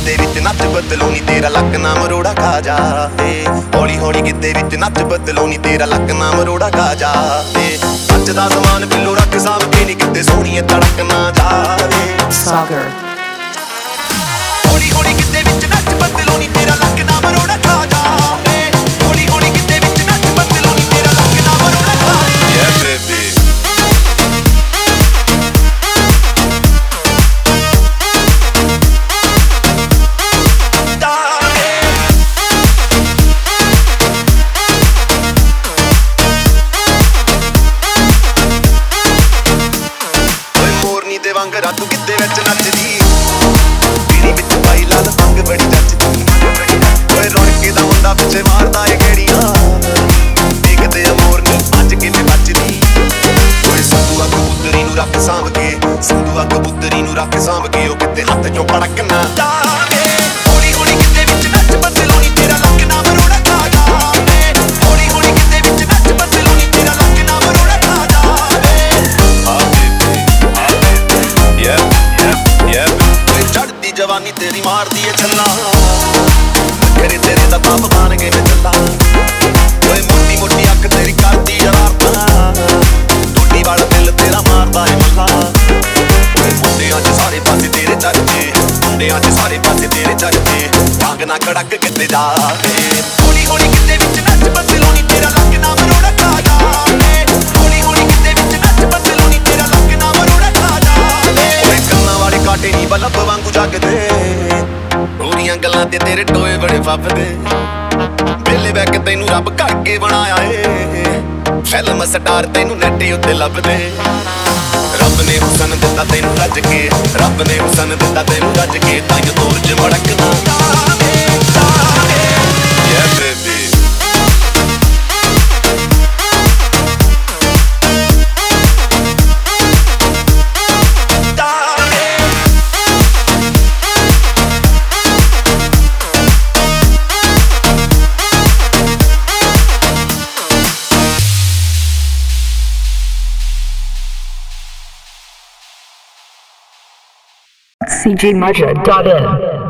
ਗਿੱਧੇ ਵਿੱਚ ਨੱਚ ਬਦਲੋ ਨੀ ਤੇਰਾ ਲੱਕ ਨਾ ਮਰੋੜਾ ਖਾ ਜਾਵੇ। ਹੌਲੀ ਹੌਲੀ ਗਿੱਧੇ ਵਿੱਚ ਨੱਚ ਬਦਲੋ ਨੀ ਤੇਰਾ ਲੱਕ ਨਾ ਮਰੋੜਾ ਖਾ ਜਾਵੇ। ਅੱਜ ਦਾ ਸਮਾਨ ਪਿੱਲੋ ਰੱਖ ਸਾਂਭ ਕੇ ਨੀ ਕਿਤੇ ਸੋਹਣੀਏ ਤੜਕ ਨਾ ਜਾਵੇ। Sagar. ਹੌਲੀ ਹੌਲੀ ਗਿੱਧੇ ਵਿੱਚ ਨੱਚ ਬਦਲੋ ਨੀ ਤੇਰਾ ਲੱਕ ਨਾ ਮਰੋੜਾ ਖਾ ਜਾਵੇ। ਹੌਲੀ ਹੌਲੀ ਗਿੱਧੇ ਵਿੱਚ ਨੱਚ ਬਦਲੋ ਨੀ ਤੇਰਾ ਲੱਕ ਨਾ ਮਰੋੜਾ ਖਾ ਜਾਵੇ। Yeah baby ਵਾਂਗਰਾ ਤੂੰ ਗਿੱਧੇ ਵਿੱਚ ਨੱਚਦੀ, ਪੀੜੀ ਵਿੱਚ ਪਾਈ ਲਾਲ ਭੰਗ ਬੜੀ ਜੱਚਦੀ। ਓਏ ਰੌਣਕੇ ਦਾ ਮੁੰਡਾ ਪਿੱਛੇ ਮਾਰਦਾ ਏ ਗੇੜੀਆਂ, ਦੇਖਦੇ ਆ ਮੋਰਨੀ ਅੱਜ ਕਿਵੇਂ ਬਚਦੀ। ਓਏ ਸੰਧੂਆ ਕਬੂਤਰੀ ਨੂੰ ਰੱਖ ਸਾਂਭ ਕੇ, ਸੰਧੂਆ ਕਬੂਤਰੀ ਨੂੰ ਰੱਖ ਸਾਂਭ ਕੇ, ਉਹ ਕਿਤੇ ਹੱਥ ਚੋਂ ਪੜਕ ਨਾ ਜਾਵੇ। ਹੌਲੀ ਹੌਲੀ ਗਿੱਧੇ ਵਿੱਚ ਨੱਚ ਬਦਲੋ ਨੀ ਤੇਰਾ ਲੱਕ ਨਾ ਮਰੋੜਾ ਖਾ ਜਾਵੇ। ਹੌਲੀ ਹੌਲੀ ਗਿੱਧੇ ਵਿੱਚ ਨੱਚ ਬਦਲੋ ਨੀ ਤੇਰਾ ਲੱਕ ਨਾ ਮਰੋੜਾ ਖਾ ਜਾਵੇ। ਓਏ ਚੜ੍ਹਦੀ ਜਵਾਨੀ ਤੇਰੀ ਮਾਰਦੀ ਏ ਛੱਲਾ, ਨਖਰੇ ਤੇਰੇ ਦਾ ਬਾਪ ਬਣ ਕੇ ਮੈਂ ਚੱਲਾਂ। ਓਏ ਮੋਟੀ ਮੋਟੀ ਅੱਖ ਤੇਰੀ ਕਰਦੀ ਸ਼ਰਾਰਤਾਂ, ਟੁੱਟੀ ਵਾਲਾ ਦਿਲ ਤੇਰਾ ਮਾਰਦਾ ਏ ਮੱਲਾ। ਓਏ ਮੁੰਡਿਆਂ 'ਚ ਸਾਰੇ ਪਾਸੇ ਤੇਰੇ ਚਰਚੇ, ਮੁੰਡਿਆਂ 'ਚ ਸਾਰੇ ਪਾਸੇ ਤੇਰੇ ਚਰਚੇ, ਡਾਂਗ ਨਾ ਕੜਕ ਕਿਤੇ ਜਾਵੇ। ਹੌਲੀ ਹੌਲੀ ਗਿੱਧੇ ਵਿੱਚ ਨੱਚ ਬਦਲੋ ਨੀ ਤੇਰਾ ਲੱਕ ਨਾ ਮਰੋੜਾ ਖਾ ਜਾਵੇ। ਹੌਲੀ ਹੌਲੀ ਗਿੱਧੇ ਵਿੱਚ ਨੱਚ ਬਦਲੋ ਨੀ ਤੇਰਾ ਲੱਕ ਨਾ ਮਰੋੜਾ ਖਾ ਜਾਵੇ। ਓਏ ਕੰਨਾਂ ਵਾਲੇ ਕਾਟੇ ਨੀ ਬਲਬ ਵਾਂਗੂ ਜਗਦੇ, ਗੋਰੀਆਂ ਗੱਲਾਂ ਤੇ ਤੇਰੇ ਟੋਏ ਬੜੇ ਫੱਬਦੇ। ਵੇਲੇ ਬੈ ਕੇ ਤੈਨੂੰ ਰੱਬ ਘੜ ਕੇ ਬਣਾਇਆ ਏ, ਫਿਲਮ ਸਟਾਰ ਤੈਨੂੰ ਨੈਟ ਉੱਤੇ ਲੱਭਦੇ। ਰੱਬ ਨੇ ਹੁਸਨ ਦਿੱਤਾ ਤੈਨੂੰ ਰੱਜ ਕੇ, ਰੱਬ ਨੇ ਹੁਸਨ ਦਿੱਤਾ ਤੈਨੂੰ ਰੱਜ ਕੇ, ਤਾਂ ਜੋ ਤੋਰ 'ਚ ਮੜਕਦਾ ਜਾਵੇ ਜਾਵੇ। Yeah baby cjmaja.in